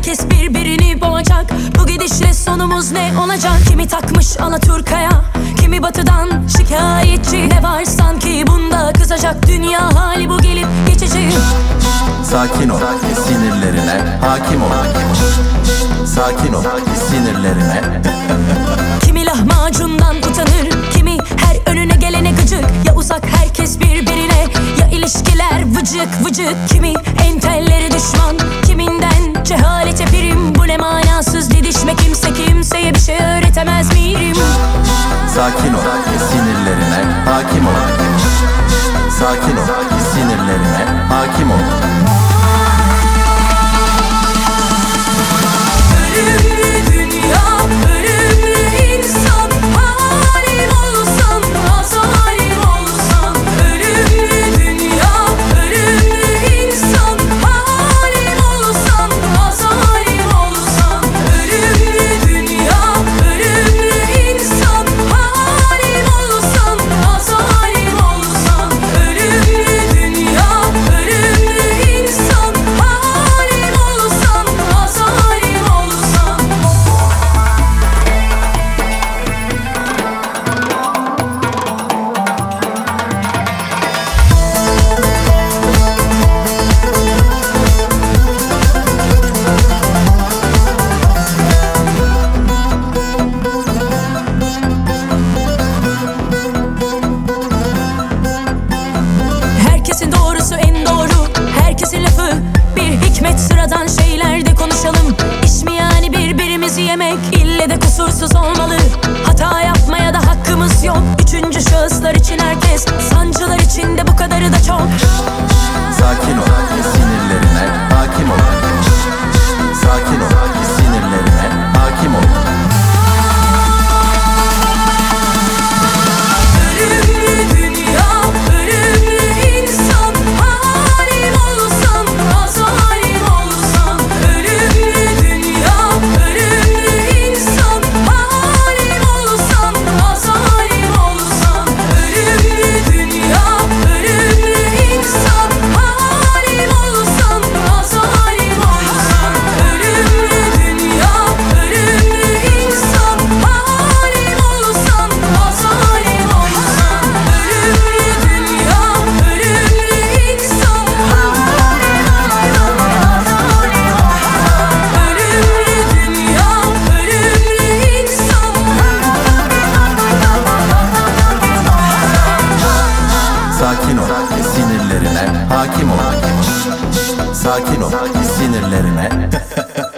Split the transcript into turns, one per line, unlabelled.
herkes birbirini boğacak. Bu gidişle sonumuz ne olacak? Kimi takmış Alaturka'ya, kimi batıdan şikayetçi. Ne var sanki bunda kızacak? Dünya hali bu, gelip geçici.
Sakin ol, sinirlerine hakim ol. Sakin ol, sinirlerine.
Kimi lahmacundan utanır, kimi her önüne gelene gıcık. Ya uzak herkes birbirine, ya ilişkiler vıcık vıcık. Kimi entelleri düşman, kiminden cehalete prim. Bu ne manasız didişme, kimse kimseye bir şey öğretemez miyim?
Sakin ol, sinirlerine hakim ol. Sakin ol, sinirlerine hakim ol.
Ölümlü dünya, ölümlü insan. Halim olsan, zalim olsan. Ölümlü dünya, ölümlü insan. Halim olsan, zalim olsan. Ölümlü dünya, ölümlü insan. Halim olsan, zalim olsan. Ölümlü dünya, ölümlü insan. Halim olsan, zalim olsan. Herkesin doğrusu en doğru, herkesin lafı bir hikmet. Sıradan şeylerde konuşalım. İş mi yani birbirimizi yemek? İlle de kusursuz olmalı. Hata yapmaya da hakkımız yok. Üçüncü şahıslar için herkes, sancılar için de bu kadarı da çok.
Sakin ol, sinirlerine hakim ol. Sakin ol, sinirlerine hakim ol.
Ölümlü dünya, ölümlü insan. Halim olsan, zalim olsan. Ölümlü dünya, ölümlü insan. Halim olsan, zalim olsan. Ölümlü dünya, ölümlü insan. Halim olsan, zalim olsan. Ölümlü dünya, ölümlü insan. Halim olsan, zalim olsan. Ölümlü dünya, ölümlü insan. Ölümlü dünya, ölümlü insan.
Sakin ol, sinirlerine hakim ol. Sakin ol, sinirlerine.